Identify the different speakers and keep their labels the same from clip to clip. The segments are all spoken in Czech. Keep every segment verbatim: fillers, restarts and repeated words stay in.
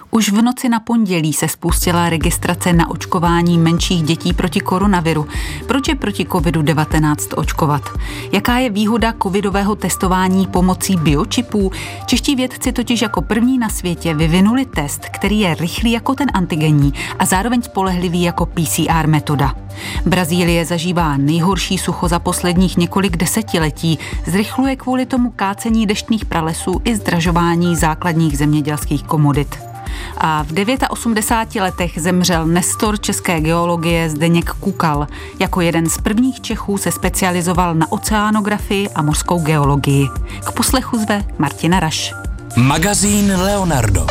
Speaker 1: Už v noci na pondělí se spustila registrace na očkování menších dětí proti koronaviru. Proč je proti kovidu devatenáct očkovat? Jaká je výhoda covidového testování pomocí biočipů? Čeští vědci totiž jako první na světě vyvinuli test, který je rychlý jako ten antigenní a zároveň spolehlivý jako P C R metoda. Brazílie zažívá nejhorší sucho za posledních několik desetiletí. Zrychluje kvůli tomu kácení deštných pralesů i zdražování základních zemědělských komodit. A v osmdesáti devíti letech zemřel nestor české geologie Zdeněk Kukal. Jako jeden z prvních Čechů se specializoval na oceánografii a mořskou geologii. K poslechu zve Martina Raš.
Speaker 2: Magazín Leonardo.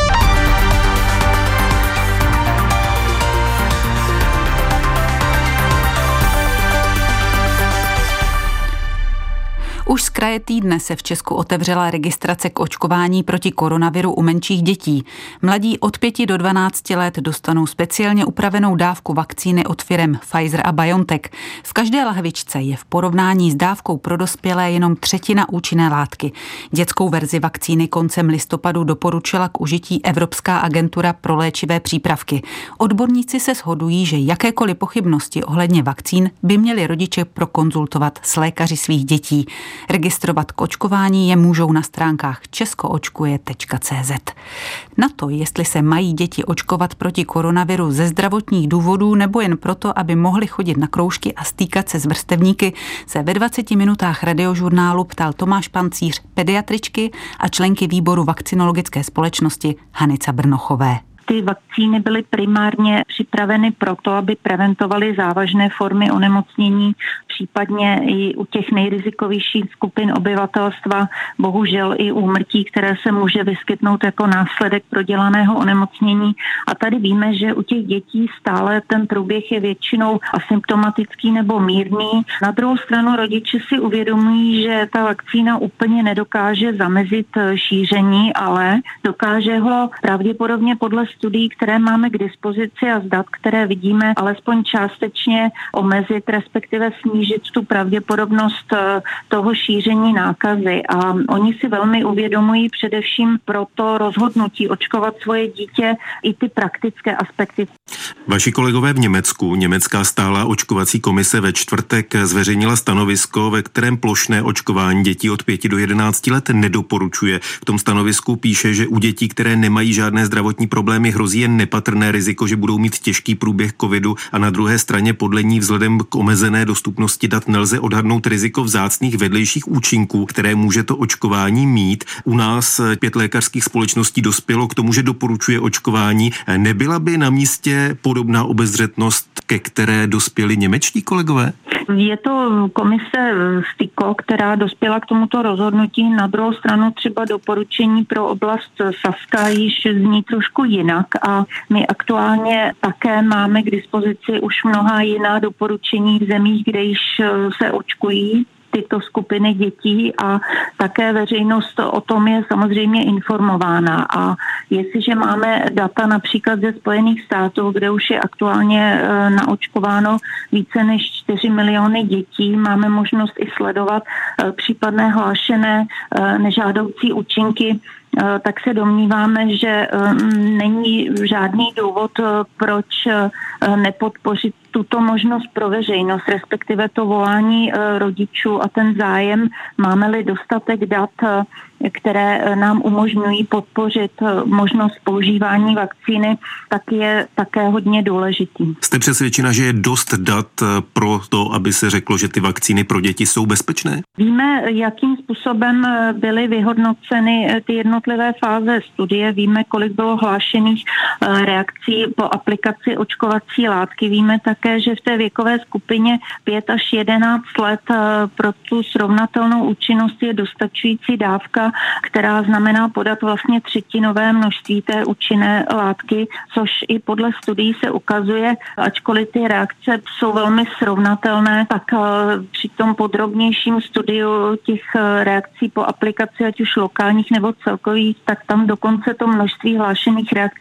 Speaker 1: Už z kraje týdne se v Česku otevřela registrace k očkování proti koronaviru u menších dětí. Mladí od pěti do dvanácti let dostanou speciálně upravenou dávku vakcíny od firem Pfizer a BioNTech. V každé lahvičce je v porovnání s dávkou pro dospělé jenom třetina účinné látky. Dětskou verzi vakcíny koncem listopadu doporučila k užití Evropská agentura pro léčivé přípravky. Odborníci se shodují, že jakékoliv pochybnosti ohledně vakcín by měli rodiče prokonzultovat s lékaři svých dětí. Registrovat k očkování je můžou na stránkách českoočkuje tečka cé zet. Na to, jestli se mají děti očkovat proti koronaviru ze zdravotních důvodů nebo jen proto, aby mohli chodit na kroužky a stýkat se s vrstevníky, se ve dvaceti minutách radiožurnálu ptal Tomáš Pancíř, pediatričky a členky výboru vakcinologické společnosti Hanice Brnochové.
Speaker 3: Ty vakcíny byly primárně připraveny proto, aby preventovaly závažné formy onemocnění, případně i u těch nejrizikovějších skupin obyvatelstva, bohužel i úmrtí, které se může vyskytnout jako následek prodělaného onemocnění. A tady víme, že u těch dětí stále ten průběh je většinou asymptomatický nebo mírný. Na druhou stranu rodiče si uvědomují, že ta vakcína úplně nedokáže zamezit šíření, ale dokáže ho pravděpodobně podle studií, které máme k dispozici a z dat, které vidíme, alespoň částečně omezit, respektive snížit tu pravděpodobnost toho šíření nákazy. A oni si velmi uvědomují především pro to rozhodnutí očkovat svoje dítě i ty praktické aspekty.
Speaker 4: Vaši kolegové v Německu, Německá stálá očkovací komise ve čtvrtek zveřejnila stanovisko, ve kterém plošné očkování dětí od pěti do jedenácti let nedoporučuje. V tom stanovisku píše, že u dětí, které nemají žádné zdravotní problémy, hrozí jen nepatrné riziko, že budou mít těžký průběh covidu a na druhé straně podle ní vzhledem k omezené dostupnosti dat nelze odhadnout riziko vzácných vedlejších účinků, které může to očkování mít. U nás pět lékařských společností dospělo k tomu, že doporučuje očkování. Nebyla by na místě podobná obezřetnost, ke které dospěli němečtí kolegové?
Speaker 3: Je to komise STIKO, která dospěla k tomuto rozhodnutí. Na druhou stranu třeba doporučení pro oblast Saska již zní trošku jinak a my aktuálně také máme k dispozici už mnoha jiná doporučení v zemích, kde již se očkují tyto skupiny dětí a také veřejnost o tom je samozřejmě informována. A jestliže máme data například ze Spojených států, kde už je aktuálně naočkováno více než čtyři miliony dětí, máme možnost i sledovat případné hlášené nežádoucí účinky, tak se domníváme, že není žádný důvod, proč nepodpořit tuto možnost pro veřejnost, respektive to volání rodičů a ten zájem, máme-li dostatek dat, které nám umožňují podpořit možnost používání vakcíny, tak je také hodně důležitý.
Speaker 4: Jste přesvědčena, že je dost dat pro to, aby se řeklo, že ty vakcíny pro děti jsou bezpečné?
Speaker 3: Víme, jakým způsobem byly vyhodnoceny ty jednotlivé fáze studie, víme, kolik bylo hlášených reakcí po aplikaci očkovací látky, víme také, že v té věkové skupině pět až jedenáct let pro tu srovnatelnou účinnost je dostačující dávka, která znamená podat vlastně třetinové množství té účinné látky, což i podle studií se ukazuje, ačkoliv ty reakce jsou velmi srovnatelné, tak při tom podrobnějším studiu těch reakcí po aplikaci, ať už lokálních nebo celkových, tak tam dokonce to množství hlášených reakcí je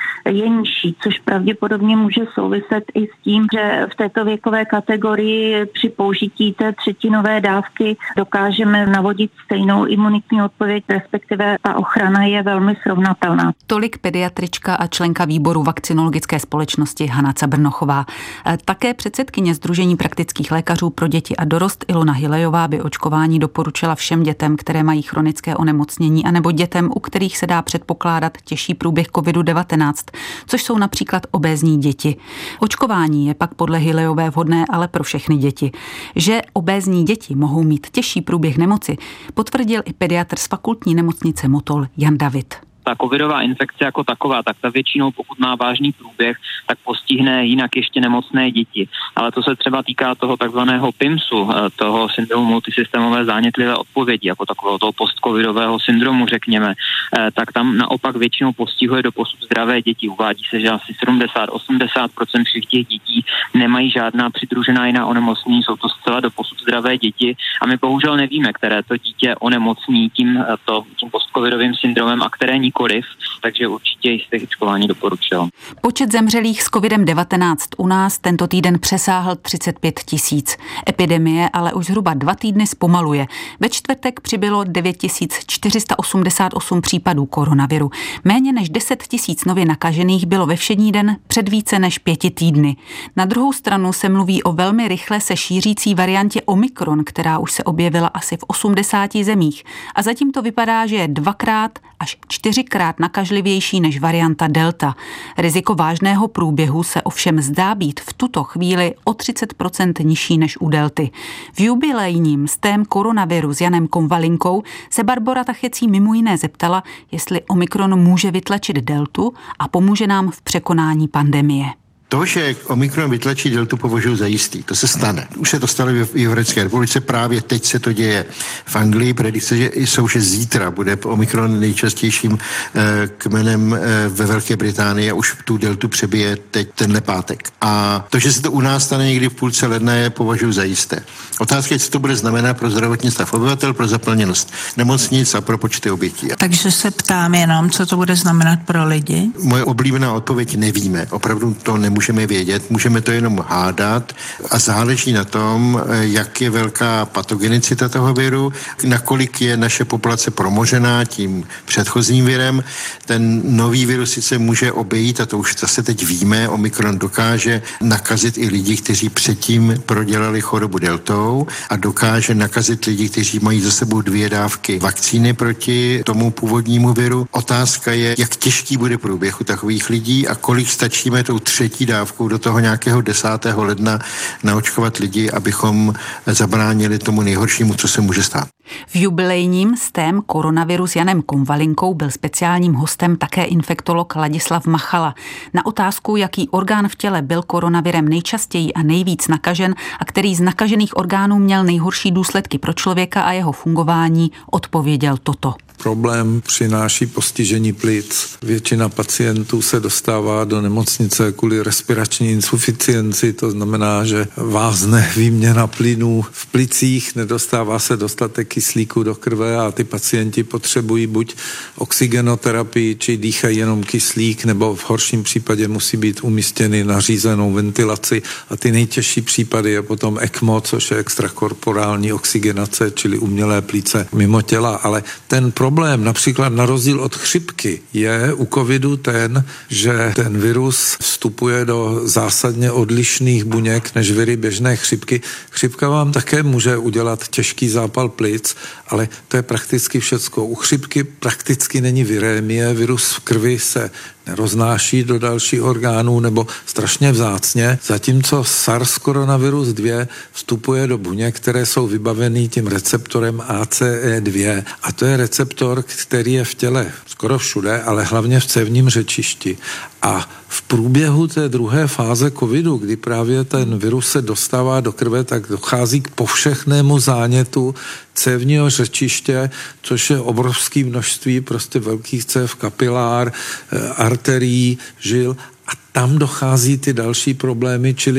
Speaker 3: je nižší, což pravděpodobně může souviset i s tím, že v této věkové kategorii při použití té třetinové dávky dokážeme navodit stejnou imunitní odpověď, respektive ta ochrana je velmi srovnatelná.
Speaker 1: Tolik pediatrička a členka výboru vakcinologické společnosti Hana Cabrnochová. Také předsedkyně Sdružení praktických lékařů pro děti a dorost Ilona Hilejová by očkování doporučila všem dětem, které mají chronické onemocnění, anebo dětem, u kterých se dá předpokládat těžší průběh kovidu devatenáct, což jsou například obézní děti. Očkování je pak podle Hilejové vhodné ale pro všechny děti. Že obézní děti mohou mít těžší průběh nemoci, potvrdil i pediatr z fakultní nemocnice Motol Jan David.
Speaker 5: Ta covidová infekce jako taková, tak ta většinou, pokud má vážný průběh, tak postihne jinak ještě nemocné děti. Ale to se třeba týká toho takzvaného P I M S u, toho syndromu multisystémové zánětlivé odpovědi, jako takového toho postcovidového syndromu, řekněme, tak tam naopak většinou postihuje doposud zdravé děti. Uvádí se, že asi sedmdesát až osmdesát procent všech těch dětí nemají žádná přidružená jiná onemocnění, jsou to zcela doposud zdravé děti a my bohužel nevíme, které to dítě onemocní tím, to, tím postcovidovým syndromem a které nikoliv, takže určitě jste očkování doporučil.
Speaker 1: Počet zemřelých s covidem devatenáct u nás tento týden přesáhl třicet pět tisíc. Epidemie ale už zhruba dva týdny zpomaluje. Ve čtvrtek přibylo devět tisíc čtyři sta osmdesát osm případů koronaviru. Méně než deset tisíc nově nakažených bylo ve všední den před více než pěti týdny. Na druhou stranu se mluví o velmi rychle se šířící variantě Omikron, která už se objevila asi v osmdesáti zemích. A zatím to vypadá, že je dvakrát až čtyřikrát nakažlivější než varianta Delta. Riziko vážného průběhu se ovšem zdá být v tuto chvíli o třicet procent nižší než u Delty. V jubilejním stém koronaviru s Janem Konvalinkou se Barbora Tachecí mimo jiné zeptala, jestli Omikron může vytlačit Deltu a pomůže nám v překonání pandemie.
Speaker 6: To, že Omikron vytlačí Deltu, považuji za jistý. To se stane. Už se to stalo v Jihoafrické republice, právě teď se to děje v Anglii. Predikce že jsou, že zítra bude Omikron nejčastějším eh, kmenem eh, ve Velké Británii a už tu Deltu přebije teď tenhle pátek. A to, že se to u nás stane někdy v půlce ledna, je považuji za jisté. Otázka je, co to bude znamenat pro zdravotní stav obyvatel, pro zaplněnost nemocnic a pro počty obětí.
Speaker 7: Takže se ptám jenom, co to bude znamenat pro lidi?
Speaker 6: Moje oblíbená odpověď nevíme. Opravdu to nemůžeme Můžeme vědět, můžeme to jenom hádat a záleží na tom, jak je velká patogenicita toho viru, nakolik je naše populace promožená tím předchozím virem. Ten nový virus sice může obejít, a to už zase teď víme, Omikron dokáže nakazit i lidi, kteří předtím prodělali chorobu deltou a dokáže nakazit lidi, kteří mají za sebou dvě dávky vakcíny proti tomu původnímu viru. Otázka je, jak těžký bude průběh u takových lidí a kolik stačíme tou třetí dávkou do toho nějakého desátého ledna naočkovat lidi, abychom zabránili tomu nejhoršímu, co se může stát.
Speaker 1: V jubilejním stém koronaviru s Janem Konvalinkou byl speciálním hostem také infektolog Ladislav Machala. Na otázku, jaký orgán v těle byl koronavirem nejčastěji a nejvíc nakažen a který z nakažených orgánů měl nejhorší důsledky pro člověka a jeho fungování, odpověděl toto.
Speaker 8: Problém přináší postižení plic. Většina pacientů se dostává do nemocnice kvůli respirační insuficienci, to znamená, že vázne výměna plynů v plicích, nedostává se dostatek kyslíku do krve a ty pacienti potřebují buď oxygenoterapii, či dýchají jenom kyslík, nebo v horším případě musí být umístěny na řízenou ventilaci a ty nejtěžší případy je potom ECMO, což je extrakorporální oxygenace, čili umělé plíce mimo těla, ale ten problém například na rozdíl od chřipky je u covidu ten, že ten virus vstupuje do zásadně odlišných buněk než viry běžné chřipky. Chřipka vám také může udělat těžký zápal plic, ale to je prakticky všecko. U chřipky prakticky není virémie, virus v krvi se neroznáší do dalších orgánů nebo strašně vzácně, zatímco SARS koronavirus dva vstupuje do buněk, které jsou vybaveny tím receptorem A C E dva a to je receptor, který je v těle skoro všude, ale hlavně v cévním řečišti. A v průběhu té druhé fáze covidu, kdy právě ten virus se dostává do krve, tak dochází k povšechnému zánětu cévního řečiště, což je obrovské množství prostě velkých cév, kapilár, arterií, žil a tam dochází ty další problémy, čili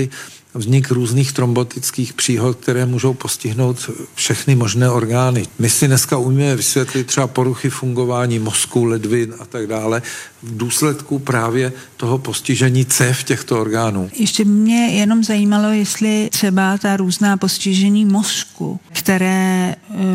Speaker 8: vznik různých trombotických příhod, které můžou postihnout všechny možné orgány. My si dneska umíme vysvětlit třeba poruchy fungování mozku, ledvin a tak dále v důsledku právě toho postižení cév těchto orgánů.
Speaker 7: Ještě mě jenom zajímalo, jestli třeba ta různá postižení mozku, které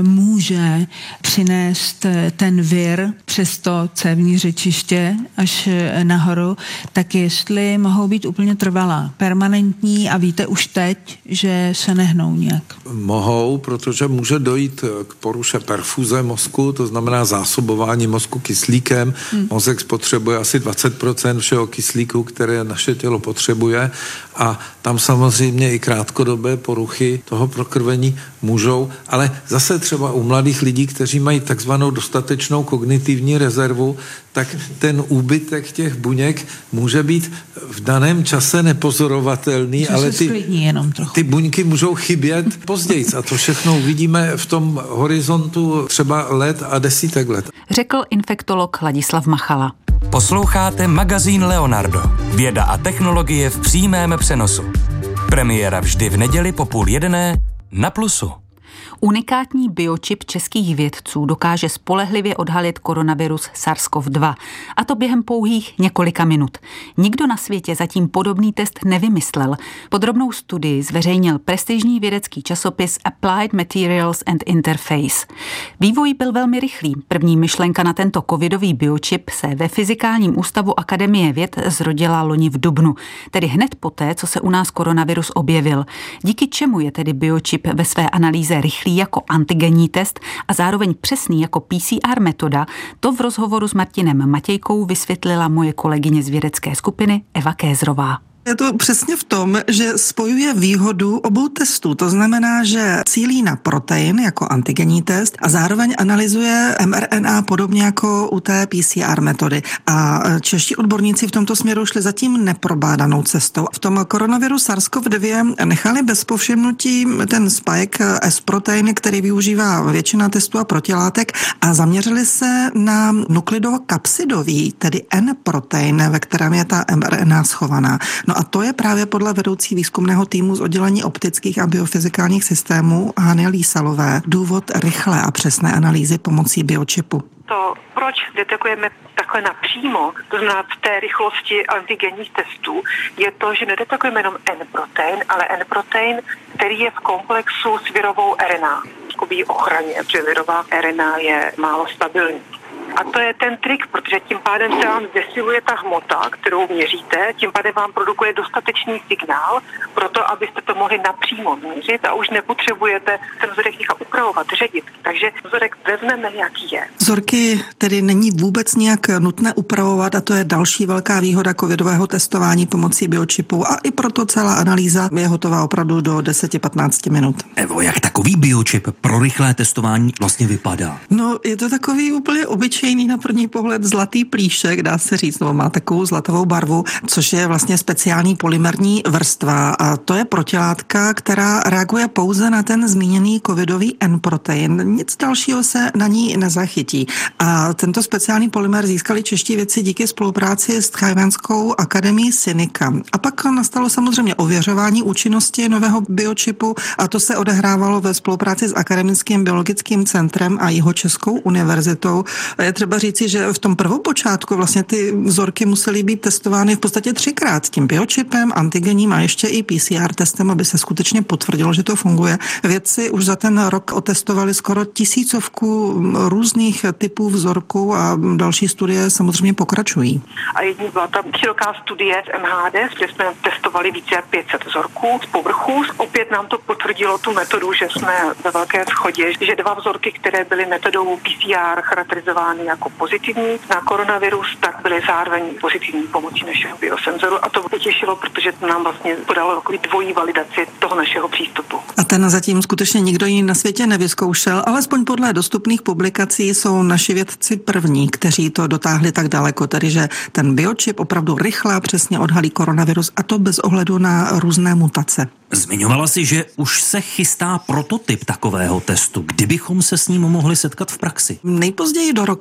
Speaker 7: může přinést ten vir přes to cévní řečiště až nahoru, tak jestli mohou být úplně trvalá, permanentní a víte už teď, že se nehnou nějak.
Speaker 8: Mohou, protože může dojít k poruše perfuze mozku, to znamená zásobování mozku kyslíkem. Hmm. Mozek spotřebuje asi dvacet procent všeho kyslíku, které naše tělo potřebuje a tam samozřejmě i krátkodobé poruchy toho prokrvení můžou, ale zase třeba u mladých lidí, kteří mají takzvanou dostatečnou kognitivní rezervu, tak ten úbytek těch buněk může být v daném čase nepozorovatelný, ale ty,
Speaker 7: jenom trochu.
Speaker 8: ty buňky můžou chybět později a to všechno uvidíme v tom horizontu třeba let a desítek let.
Speaker 1: Řekl infektolog Ladislav Machala.
Speaker 2: Posloucháte magazín Leonardo. Věda a technologie v přímém přenosu. Premiéra vždy v neděli po půl jedné na Plusu.
Speaker 1: Unikátní biočip českých vědců dokáže spolehlivě odhalit koronavirus SARS-C o V dva. A to během pouhých několika minut. Nikdo na světě zatím podobný test nevymyslel. Podrobnou studii zveřejnil prestižní vědecký časopis Applied Materials and Interface. Vývoj byl velmi rychlý. První myšlenka na tento covidový biočip se ve Fyzikálním ústavu Akademie věd zrodila loni v dubnu. Tedy hned poté, co se u nás koronavirus objevil. Díky čemu je tedy biočip ve své analýze rychlý jako antigenní test a zároveň přesný jako P C R metoda, to v rozhovoru s Martinem Matějkou vysvětlila moje kolegyně z vědecké skupiny Eva Kézrová.
Speaker 9: Je to přesně v tom, že spojuje výhodu obou testů. To znamená, že cílí na protein jako antigenní test a zároveň analyzuje M R N A podobně jako u té P C R metody. A čeští odborníci v tomto směru šli zatím neprobádanou cestou. V tom koronaviru SARS-C o V dva nechali bez povšimnutí ten spike S-protein, který využívá většina testů a protilátek a zaměřili se na nuklidokapsidový, tedy N-protein, ve kterém je ta M R N A schovaná. No a to je právě podle vedoucí výzkumného týmu z oddělení optických a biofyzikálních systémů Hany Lísalové důvod rychlé a přesné analýzy pomocí biočipu.
Speaker 10: To, proč detekujeme takhle napřímo, to znamená v té rychlosti antigenních testů, je to, že nedetekujeme jenom N-protein, ale N-protein, který je v komplexu s virovou R N A, jakoby ochraně, protože virová R N A je málo stabilní. A to je ten trik, protože tím pádem se vám zesiluje ta hmota, kterou měříte, tím pádem vám produkuje dostatečný signál pro to, abyste to mohli napřímo měřit a už nepotřebujete ten vzorek někam upravovat, ředit. Takže vzorek vezmeme, jaký je.
Speaker 9: Vzorky tedy není vůbec nějak nutné upravovat a to je další velká výhoda covidového testování pomocí biočipu a i proto celá analýza je hotová opravdu do deset až patnáct minut.
Speaker 11: Evo, jak takový biočip pro rychlé testování vlastně vypadá?
Speaker 9: No, je to takový úplně obyčejný na první pohled zlatý plíšek, dá se říct, no, má takovou zlatovou barvu, což je vlastně speciální polymerní vrstva a to je protilátka, která reaguje pouze na ten zmíněný covidový N-protein. Nic dalšího se na ní nezachytí. A tento speciální polymer získali čeští vědci díky spolupráci s Tchajwanskou akademií Sinica. A pak nastalo samozřejmě ověřování účinnosti nového biočipu a to se odehrávalo ve spolupráci s Akademickým biologickým centrem a Jihočeskou univerzitou. Je třeba říci, že v tom prvopočátku vlastně ty vzorky musely být testovány v podstatě třikrát tím biočipem, antigenním a ještě i P C R testem, aby se skutečně potvrdilo, že to funguje. Vědci už za ten rok otestovali skoro tisícovku různých typů vzorků a další studie samozřejmě pokračují.
Speaker 10: A jední byla ta široká studie z M H D, kde jsme testovali více jak pět set vzorků z povrchu. Opět nám to potvrdilo tu metodu, že jsme ve velké shodě, že dva vzorky, které byly metodou P C R charakterizovány jako pozitivní na koronavirus, tak byly zároveň pozitivní pomocí našeho biosenzoru a to potěšilo, protože to nám vlastně podalo takový dvojí validaci toho našeho přístupu.
Speaker 9: A ten zatím skutečně nikdo jiný na světě nevyzkoušel, alespoň podle dostupných publikací jsou naši vědci první, kteří to dotáhli tak daleko, tedy že ten biočip opravdu rychle a přesně odhalí koronavirus a to bez ohledu na různé mutace.
Speaker 11: Zmiňovala si, že už se chystá prototyp takového testu. Kdybychom se s ním mohli setkat v praxi?
Speaker 9: Nejpozději do roku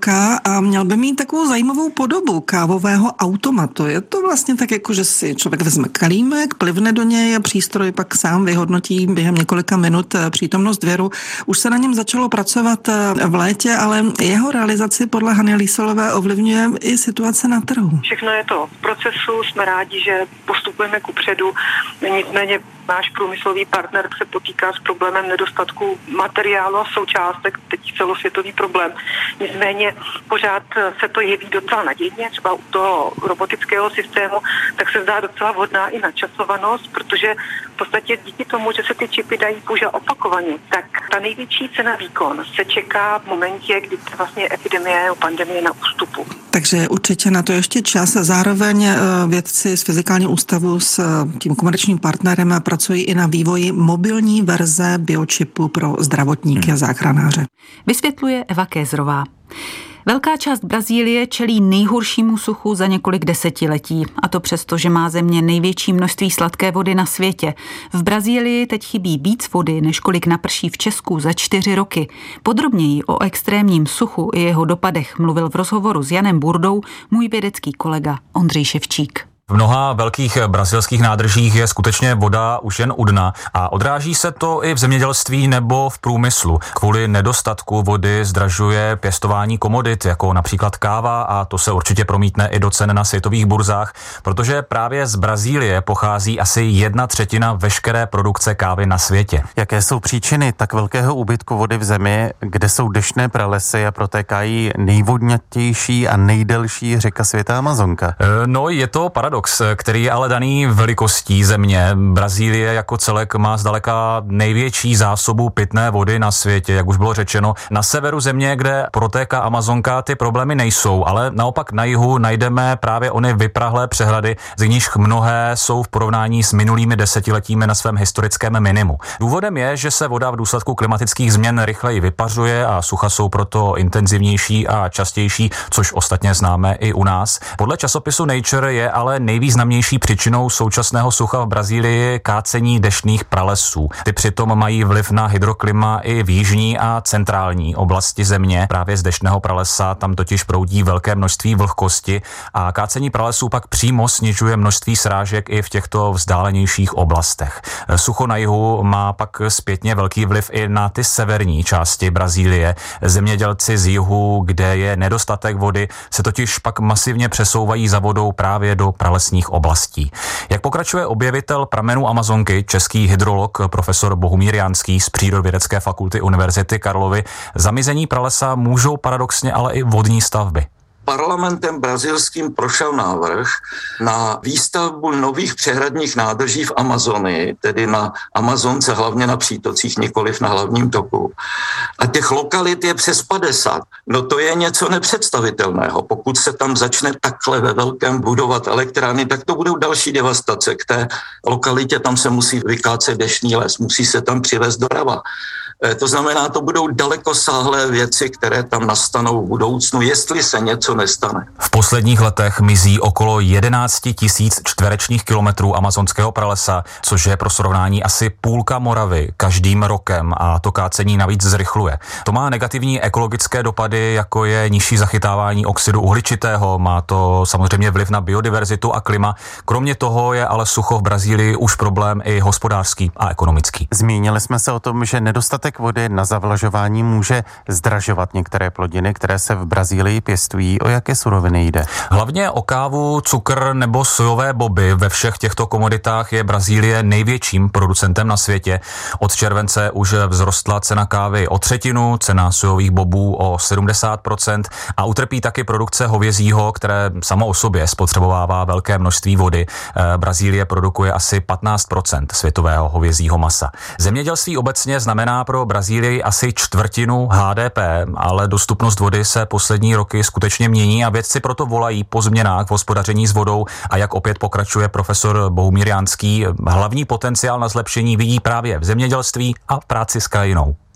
Speaker 9: velká a měl by mít takovou zajímavou podobu kávového automatu. Je to vlastně tak, jako že si člověk vezme kalímek, plivne do něj a přístroj pak sám vyhodnotí během několika minut přítomnost viru. Už se na něm začalo pracovat v létě, ale jeho realizaci podle Hany Líselové ovlivňuje i situace na trhu.
Speaker 10: Všechno je to v procesu, jsme rádi, že postupujeme kupředu, nicméně náš průmyslový partner se potýká s problémem nedostatku materiálu a součástek, teď celosvětový problém. Nicméně pořád se to jeví docela nadějně, třeba u toho robotického systému, tak se zdá docela vhodná i načasovanost, protože v podstatě díky tomu, že se ty čipy dají použít opakovaně, tak ta největší cena výkon se čeká v momentě, kdy vlastně epidemie nebo pandemie je na ústupu.
Speaker 9: Takže určitě na to ještě čas. Zároveň vědci z Fyzikálního ústavu s tím komerčním partnerem pracují i na vývoji mobilní verze biočipu pro zdravotníky a záchranáře.
Speaker 1: Vysvětluje Eva Kézrová. Velká část Brazílie čelí nejhoršímu suchu za několik desetiletí, a to přesto, že má země největší množství sladké vody na světě. V Brazílii teď chybí víc vody, než kolik naprší v Česku za čtyři roky. Podrobněji o extrémním suchu i jeho dopadech mluvil v rozhovoru s Janem Burdou můj vědecký kolega Ondřej Ševčík.
Speaker 12: V mnoha velkých brazilských nádržích je skutečně voda už jen u dna a odráží se to i v zemědělství nebo v průmyslu. Kvůli nedostatku vody zdražuje pěstování komodit, jako například káva, a to se určitě promítne i do cen na světových burzách, protože právě z Brazílie pochází asi jedna třetina veškeré produkce kávy na světě.
Speaker 13: Jaké jsou příčiny tak velkého úbytku vody v zemi, kde jsou deštné pralesy a protékají nejvodnatější a nejdelší řeka světa Amazonka?
Speaker 12: No, je to paradox, který je ale daný velikostí země. Brazílie jako celek má zdaleka největší zásobu pitné vody na světě, jak už bylo řečeno. Na severu země, kde protéká Amazonka, ty problémy nejsou, ale naopak na jihu najdeme právě ony vyprahlé přehrady, z nichž mnohé jsou v porovnání s minulými desetiletími na svém historickém minimu. Důvodem je, že se voda v důsledku klimatických změn rychleji vypařuje a sucha jsou proto intenzivnější a častější, což ostatně známe i u nás. Podle časopisu Nature je ale nejvýznamnější příčinou současného sucha v Brazílii kácení deštných pralesů. Ty přitom mají vliv na hydroklima i v jižní a centrální oblasti země. Právě z deštného pralesa tam totiž proudí velké množství vlhkosti a kácení pralesů pak přímo snižuje množství srážek i v těchto vzdálenějších oblastech. Sucho na jihu má pak zpětně velký vliv i na ty severní části Brazílie. Zemědělci z jihu, kde je nedostatek vody, se totiž pak masivně přesouvají za vodou právě do pralesních oblastí. Jak pokračuje objevitel pramenů Amazonky, český hydrolog profesor Bohumír Janský z Přírodovědecké fakulty Univerzity Karlovy, zamizení pralesa můžou paradoxně ale i vodní stavby.
Speaker 14: Parlamentem brazilským prošel návrh na výstavbu nových přehradních nádrží v Amazonii, tedy na Amazonce, hlavně na přítocích, nikoliv na hlavním toku. A těch lokalit je přes padesát. No to je něco nepředstavitelného. Pokud se tam začne takhle ve velkém budovat elektrárny, tak to budou další devastace. K té lokalitě tam se musí vykácet deštný les, musí se tam přivést dorava. To znamená, to budou dalekosáhlé věci, které tam nastanou v budoucnu, jestli se něco nestane.
Speaker 12: V posledních letech mizí okolo jedenáct tisíc čtverečních kilometrů amazonského pralesa, což je pro srovnání asi půlka Moravy každým rokem, a to kácení navíc zrychluje. To má negativní ekologické dopady, jako je nižší zachytávání oxidu uhličitého, má to samozřejmě vliv na biodiverzitu a klima. Kromě toho je ale sucho v Brazílii už problém i hospodářský a ekonomický.
Speaker 13: Zmínili jsme se o tom, že nedostatek vody na zavlažování může zdražovat některé plodiny, které se v Brazílii pěstují. O jaké suroviny jde?
Speaker 12: Hlavně o kávu, cukr nebo sojové boby. Ve všech těchto komoditách je Brazílie největším producentem na světě. Od července už vzrostla cena kávy o třetinu, cena sojových bobů o sedmdesát procent a utrpí taky produkce hovězího, které samo o sobě spotřebovává velké množství vody. Brazílie produkuje asi patnáct procent světového hovězího masa. Zemědělství obecně znamená pro Brazílii asi čtvrtinu H D P, ale dostupnost vody se poslední roky skutečně mění a vědci proto volají po změnách v hospodaření s vodou a jak opět pokračuje profesor Bohumír Janský, hlavní potenciál na zlepšení vidí právě v zemědělství a v práci s krajinou.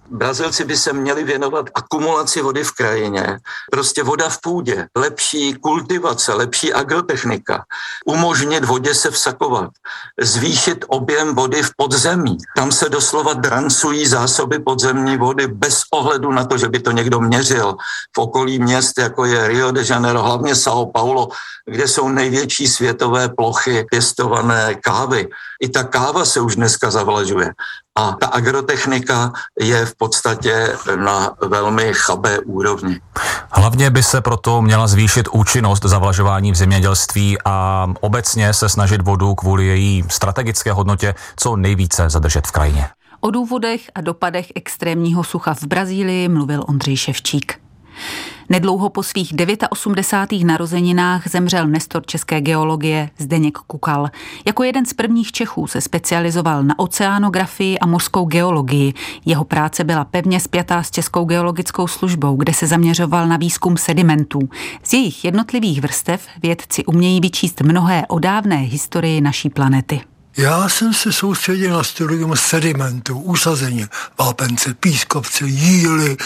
Speaker 14: Brazilci by se měli věnovat akumulaci vody v krajině. Prostě voda v půdě, lepší kultivace, lepší agrotechnika, umožnit vodě se vsakovat, zvýšit objem vody v podzemí. Tam se doslova drancují zásoby podzemní vody bez ohledu na to, že by to někdo měřil. V okolí měst, jako je Rio de Janeiro, hlavně São Paulo, kde jsou největší světové plochy pěstované kávy. I ta káva se už dneska zavlažuje. A ta agrotechnika je v podstatě na velmi chabé úrovni.
Speaker 12: Hlavně by se proto měla zvýšit účinnost zavlažování v zemědělství a obecně se snažit vodu kvůli její strategické hodnotě co nejvíce zadržet v krajině.
Speaker 1: O důvodech a dopadech extrémního sucha v Brazílii mluvil Ondřej Ševčík. Nedlouho po svých osmdesátých devátých narozeninách zemřel nestor české geologie Zdeněk Kukal. Jako jeden z prvních Čechů se specializoval na oceánografii a mořskou geologii. Jeho práce byla pevně spjatá s Českou geologickou službou, kde se zaměřoval na výzkum sedimentů. Z jejich jednotlivých vrstev vědci umějí vyčíst mnohé o dávné historii naší planety.
Speaker 15: Já jsem se soustředil na studium sedimentů, usazení, vápence, pískovce, jíly.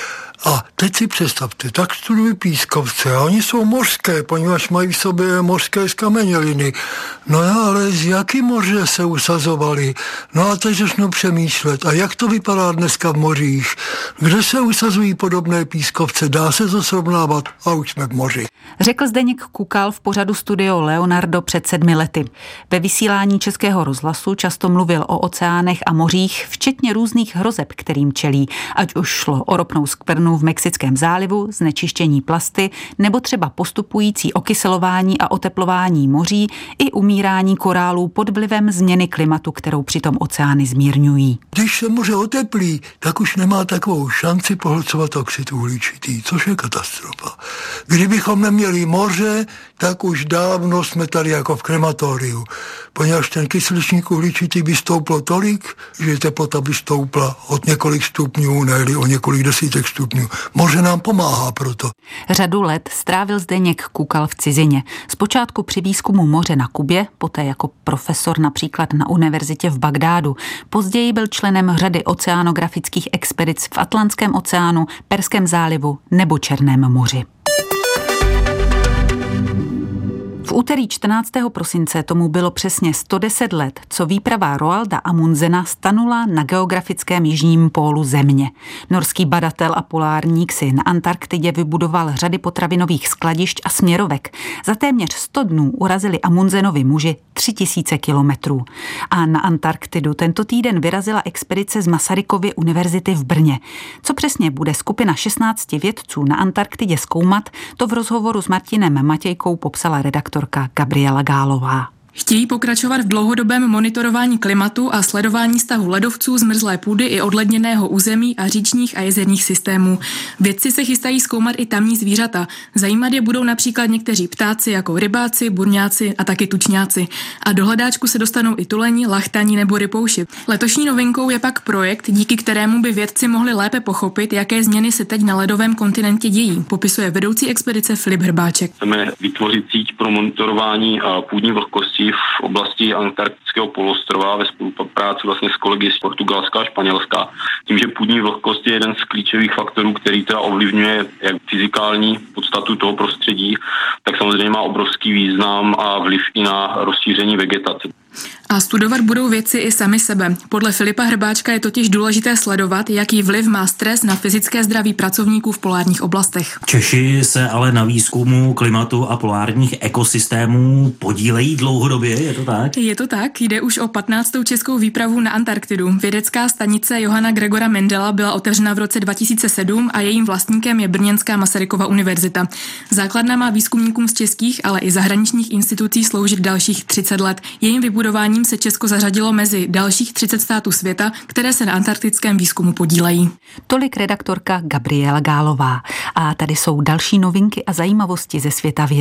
Speaker 15: A teď si představte, tak studují pískovce a oni jsou mořské, poněvadž mají v sobě mořské skameněliny. No ale z jaký moře se usazovali? No a teď začnu přemýšlet. A jak to vypadá dneska v mořích? Kde se usazují podobné pískovce? Dá se to srovnávat? A už jsme v moři.
Speaker 1: Řekl Zdeněk Kukal v pořadu Studio Leonardo před sedmi lety. Ve vysílání Českého rozhlasu často mluvil o oceánech a mořích, včetně různých hrozeb, kterým čelí, ať už šlo o ropnou skvrnu v Mexickém zálivu, znečištění plasty nebo třeba postupující okyselování a oteplování moří i umírání korálů pod vlivem změny klimatu, kterou přitom oceány zmírňují.
Speaker 15: Když se moře oteplí, tak už nemá takovou šanci pohlcovat oxid uhličitý, což je katastrofa. Kdybychom neměli moře, tak už dávno jsme tady jako v krematoriu, poněvadž ten kysličník uhličitý by stouplo tolik, že teplota by stoupla od několik stupňů, ne o několik desítek stupňů. Moře nám pomáhá proto.
Speaker 1: Řadu let strávil Zdeněk Kukal v cizině. Zpočátku při výzkumu moře na Kubě, poté jako profesor například na univerzitě v Bagdádu. Později byl členem řady oceánografických expedic v Atlantském oceánu, Perském zálivu nebo Černém moři. V úterý čtrnáctého prosince tomu bylo přesně sto deset let, co výprava Roalda Amundsena stanula na geografickém jižním pólu Země. Norský badatel a polárník si na Antarktidě vybudoval řady potravinových skladišť a směrovek. Za téměř sto dnů urazili Amundsenovi muži tři tisíce kilometrů. A na Antarktidu tento týden vyrazila expedice z Masarykovy univerzity v Brně. Co přesně bude skupina šestnácti vědců na Antarktidě zkoumat, to v rozhovoru s Martinem Matějkou popsala redaktorka Gabriela Gálová.
Speaker 16: Chtějí pokračovat v dlouhodobém monitorování klimatu a sledování stavu ledovců, zmrzlé půdy i odledněného území a říčních a jezerních systémů. Vědci se chystají zkoumat i tamní zvířata. Zajímat je budou například někteří ptáci jako rybáci, burňáci a taky tučňáci. A do hledáčku se dostanou i tuleni, lachtani nebo rypouši. Letošní novinkou je pak projekt, díky kterému by vědci mohli lépe pochopit, jaké změny se teď na ledovém kontinentě dějí, popisuje vedoucí expedice Filip Hrbáček.
Speaker 17: Chceme vytvořit síť pro monitorování půdní vlhkosti v oblasti antarktického poloostrova ve spolupráci vlastně s kolegy z Portugalska a Španělska. Tím, že půdní vlhkost je jeden z klíčových faktorů, který teda ovlivňuje jak fyzikální podstatu toho prostředí, tak samozřejmě má obrovský význam a vliv i na rozšíření vegetace.
Speaker 16: A studovat budou vědci i sami sebe. Podle Filipa Hrbáčka je totiž důležité sledovat, jaký vliv má stres na fyzické zdraví pracovníků v polárních oblastech.
Speaker 11: Češi se ale na výzkumu klimatu a polárních ekosystémů podílejí dlouhodobě, je to tak?
Speaker 16: Je to tak, jde už o patnáctou českou výpravu na Antarktidu. Vědecká stanice Johana Gregora Mendela byla otevřena v roce dva tisíce sedm a jejím vlastníkem je Brněnská Masarykova univerzita. Základna má výzkumníkům z českých, ale i zahraničních institucí sloužit dalších třicet let. Jejím vybudováním se Česko zařadilo mezi dalších třicet států světa, které se na antarktickém výzkumu podílejí.
Speaker 1: Tolik redaktorka Gabriela Gálová. A tady jsou další novinky a zajímavosti ze světa vědy.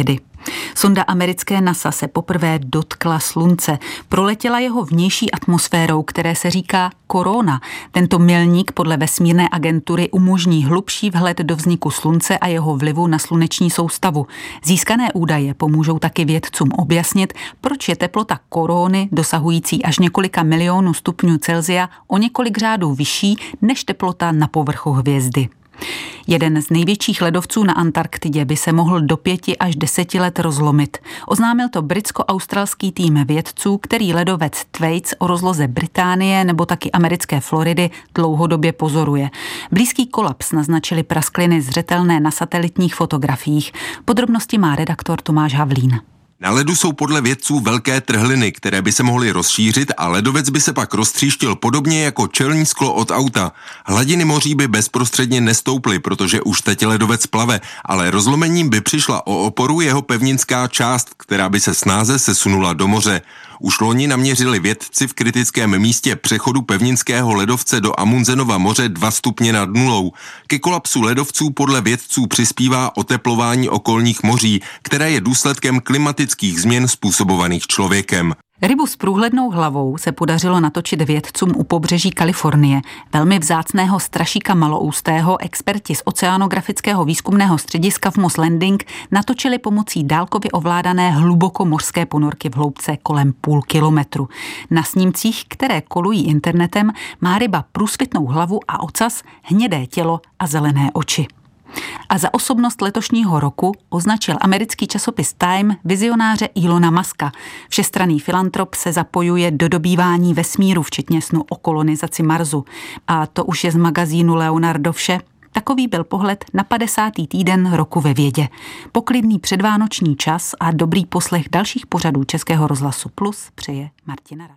Speaker 1: Sonda americké NASA se poprvé dotkla Slunce. Proletěla jeho vnější atmosférou, které se říká korona. Tento milník podle vesmírné agentury umožní hlubší vhled do vzniku Slunce a jeho vlivu na sluneční soustavu. Získané údaje pomůžou taky vědcům objasnit, proč je teplota korony dosahující až několika milionů stupňů Celsia o několik řádů vyšší než teplota na povrchu hvězdy. Jeden z největších ledovců na Antarktidě by se mohl do pěti až deseti let rozlomit. Oznámil to britsko-australský tým vědců, který ledovec Thwaites o rozloze Británie nebo taky americké Floridy dlouhodobě pozoruje. Blízký kolaps naznačily praskliny zřetelné na satelitních fotografiích. Podrobnosti má redaktor Tomáš Havlín.
Speaker 18: Na ledu jsou podle vědců velké trhliny, které by se mohly rozšířit a ledovec by se pak roztříštil podobně jako čelní sklo od auta. Hladiny moří by bezprostředně nestouply, protože už teď ledovec plave, ale rozlomením by přišla o oporu jeho pevninská část, která by se snáze sesunula do moře. Už loni naměřili vědci v kritickém místě přechodu pevninského ledovce do Amundsenova moře dva stupně nad nulou. Ke kolapsu ledovců podle vědců přispívá oteplování okolních moří, které je důsledkem klimatických změn způsobovaných člověkem.
Speaker 1: Rybu s průhlednou hlavou se podařilo natočit vědcům u pobřeží Kalifornie. Velmi vzácného strašíka maloustého experti z Oceanografického výzkumného střediska v Moss Landing natočili pomocí dálkově ovládané hlubokomořské ponorky v hloubce kolem půl kilometru. Na snímcích, které kolují internetem, má ryba průsvitnou hlavu a ocas, hnědé tělo a zelené oči. A za osobnost letošního roku označil americký časopis Time vizionáře Elona Muska. Všestranný filantrop se zapojuje do dobývání vesmíru, včetně snu o kolonizaci Marsu. A to už je z magazínu Leonardo vše. Takový byl pohled na padesátý týden roku ve vědě. Poklidný předvánoční čas a dobrý poslech dalších pořadů Českého rozhlasu Plus přeje Martina Rada.